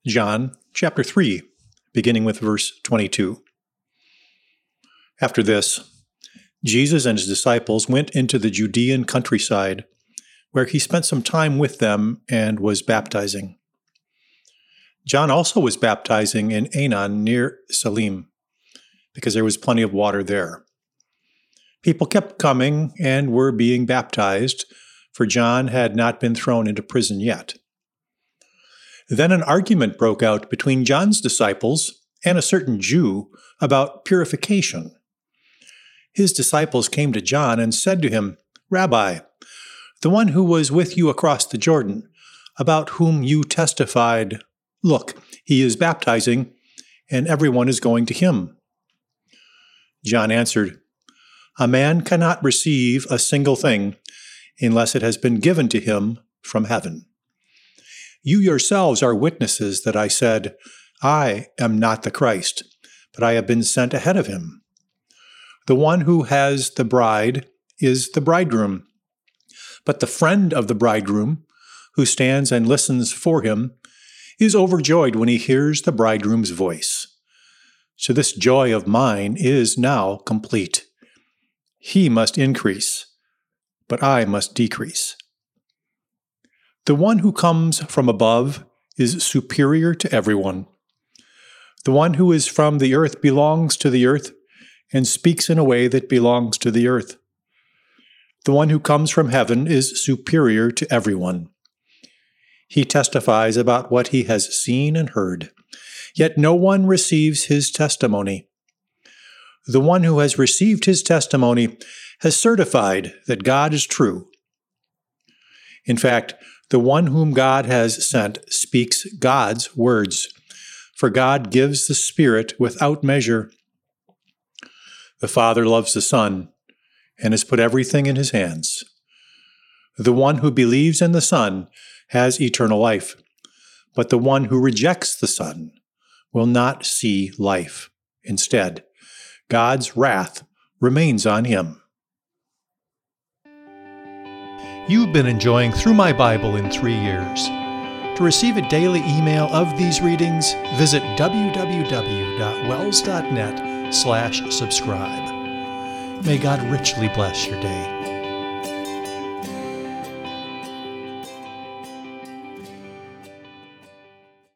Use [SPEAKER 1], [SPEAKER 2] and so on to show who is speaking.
[SPEAKER 1] John chapter 3, beginning with verse 22. After this, Jesus and his disciples went into the Judean countryside, where he spent some time with them and was baptizing. John also was baptizing in Aenon near Salim, because there was plenty of water there. People kept coming and were being baptized, for John had not been thrown into prison yet. Then an argument broke out between John's disciples and a certain Jew about purification. His disciples came to John and said to him, "Rabbi, the one who was with you across the Jordan, about whom you testified, 'Look, he is baptizing, and everyone is going to him.'" John answered, "A man cannot receive a single thing unless it has been given to him from heaven. You yourselves are witnesses that I said, 'I am not the Christ, but I have been sent ahead of him.' The one who has the bride is the bridegroom. But the friend of the bridegroom, who stands and listens for him, is overjoyed when he hears the bridegroom's voice. So this joy of mine is now complete. He must increase, but I must decrease. The one who comes from above is superior to everyone. The one who is from the earth belongs to the earth and speaks in a way that belongs to the earth. The one who comes from heaven is superior to everyone. He testifies about what he has seen and heard, yet no one receives his testimony. The one who has received his testimony has certified that God is true. In fact, the one whom God has sent speaks God's words, for God gives the Spirit without measure. The Father loves the Son and has put everything in his hands. The one who believes in the Son has eternal life, but the one who rejects the Son will not see life. Instead, God's wrath remains on him." You've been enjoying Through My Bible in 3 Years. To receive a daily email of these readings, visit www.wells.net/subscribe. May God richly bless your day.